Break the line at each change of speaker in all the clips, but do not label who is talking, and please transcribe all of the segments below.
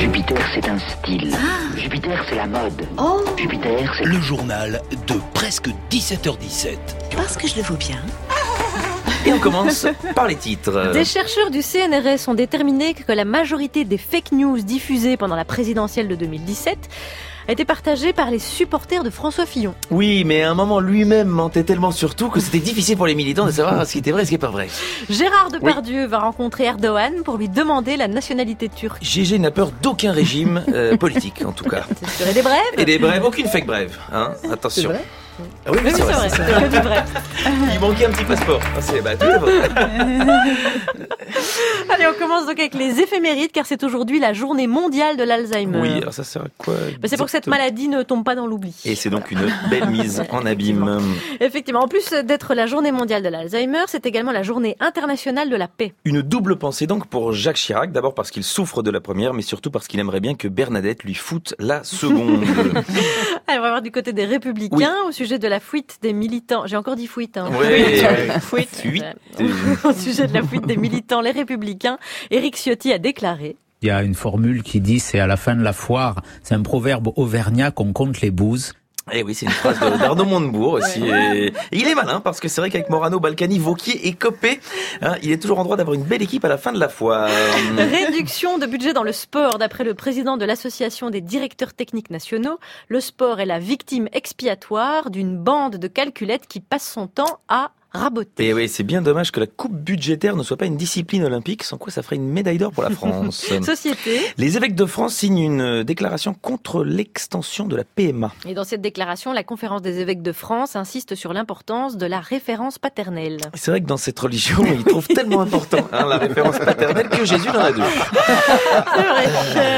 Jupiter, c'est un style. Jupiter, c'est la mode. Jupiter, c'est...
Le journal de presque 17h17.
Parce que je le vaux bien.
Et on commence par les titres.
Des chercheurs du CNRS ont déterminé que la majorité des fake news diffusées pendant la présidentielle de 2017 a été partagée par les supporters de François Fillon.
Oui, mais à un moment, lui-même mentait tellement sur tout que c'était difficile pour les militants de savoir ce qui était vrai et ce qui n'est pas vrai.
Gérard Depardieu va rencontrer Erdogan pour lui demander la nationalité turque.
Gégé n'a peur d'aucun régime politique, en tout cas.
C'est sûr. Et des brèves ?
Et des brèves, aucune fake brève. Hein, attention.
C'est vrai ?
Ah oui, c'est vrai.
C'est que du vrai.
Il manquait un petit passeport. Ah, tout est vrai.
Allez, on commence donc avec les éphémérides, car c'est aujourd'hui la journée mondiale de l'Alzheimer.
Oui, alors ça sert à quoi
C'est pour que cette maladie ne tombe pas dans l'oubli.
Et c'est donc une belle mise en abîme.
Effectivement, en plus d'être la journée mondiale de l'Alzheimer, c'est également la journée internationale de la paix.
Une double pensée donc pour Jacques Chirac, d'abord parce qu'il souffre de la première, mais surtout parce qu'il aimerait bien que Bernadette lui foute la seconde.
Allez, on va voir du côté des Républicains, au sujet de la fuite des militants. J'ai encore dit fuite, hein.
Oui,
fuite. Au sujet de la fuite des militants, les Républicains, Éric Ciotti a déclaré:
il y a une formule qui dit c'est à la fin de la foire, c'est un proverbe auvergnat qu'on compte les bouses.
Eh oui, c'est une phrase d'Arnaud Montebourg aussi. Et il est malin parce que c'est vrai qu'avec Morano, Balkany, Vauquier et Copé, il est toujours en droit d'avoir une belle équipe à la fin de la foire.
Réduction de budget dans le sport. D'après le président de l'association des directeurs techniques nationaux, le sport est la victime expiatoire d'une bande de calculettes qui passe son temps à raboter.
Et oui, c'est bien dommage que la coupe budgétaire ne soit pas une discipline olympique, sans quoi ça ferait une médaille d'or pour la France.
Société.
Les évêques de France signent une déclaration contre l'extension de la PMA.
Et dans cette déclaration, la conférence des évêques de France insiste sur l'importance de la référence paternelle.
C'est vrai que dans cette religion, ils trouvent tellement important la référence paternelle que Jésus en a deux.
C'est vrai.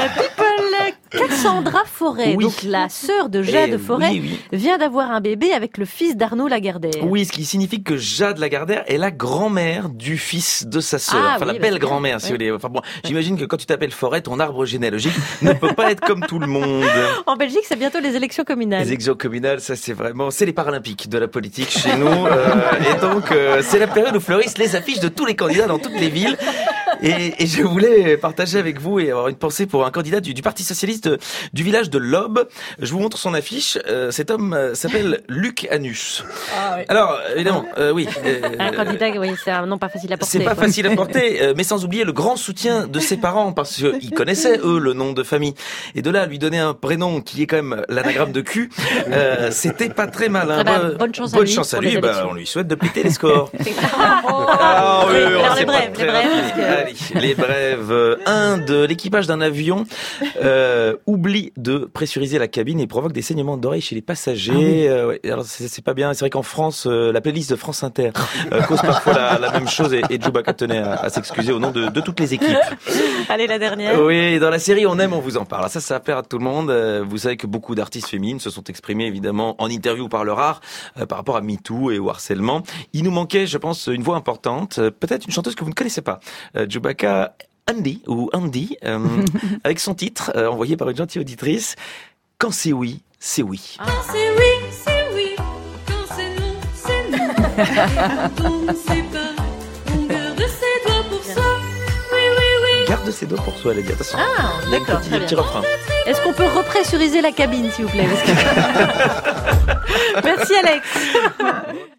Cassandra Forêt,
oui.
donc la sœur de Jade Forêt, vient d'avoir un bébé avec le fils d'Arnaud Lagardère.
Oui, ce qui signifie que Jade Lagardère est la grand-mère du fils de sa sœur. La belle grand-mère, si vous voulez. Enfin bon, j'imagine que quand tu t'appelles Forêt, ton arbre généalogique ne peut pas être comme tout le monde.
En Belgique, c'est bientôt les élections communales.
Les élections communales, ça c'est les Paralympiques de la politique chez nous. Et donc, c'est la période où fleurissent les affiches de tous les candidats dans toutes les villes. Et je voulais partager avec vous et avoir une pensée pour un candidat du Parti Socialiste du village de Lobe. Je vous montre son affiche. Cet homme s'appelle Luc Anus. Ah, oui. Alors, évidemment, oui.
Un candidat, oui, c'est un nom pas facile à porter.
C'est pas facile à porter, mais sans oublier le grand soutien de ses parents, parce qu'ils connaissaient, eux, le nom de famille. Et de là, lui donner un prénom qui est quand même l'anagramme de cul, c'était pas très mal. Hein.
Bonne chance à lui.
On lui souhaite de péter les scores.
Alors les brèves.
Les brèves. Un de l'équipage d'un avion oublie de pressuriser la cabine et provoque des saignements d'oreilles chez les passagers. Alors c'est pas bien. C'est vrai qu'en France, la playlist de France Inter cause parfois la même chose et Chewbacca tenait à s'excuser au nom de toutes les équipes.
Allez, la dernière.
Oui, dans la série On aime, on vous en parle. Ça va plaire à tout le monde. Vous savez que beaucoup d'artistes féminines se sont exprimées évidemment en interview ou par leur art par rapport à MeToo et au harcèlement. Il nous manquait, je pense, une voix importante, peut-être une chanteuse que vous ne connaissez pas. Chewbacca Andy, avec son titre, envoyé par une gentille auditrice. Quand c'est oui, c'est oui.
Quand c'est oui, quand c'est non, c'est non. Quand on ne sait pas, on garde ses doigts pour soi. Oui.
Garde ses doigts pour soi, elle a dit. Attention.
Ah, d'accord, très
petit
bien.
refrain.
Est-ce qu'on peut repressuriser la cabine, s'il vous plaît? Merci, Alex.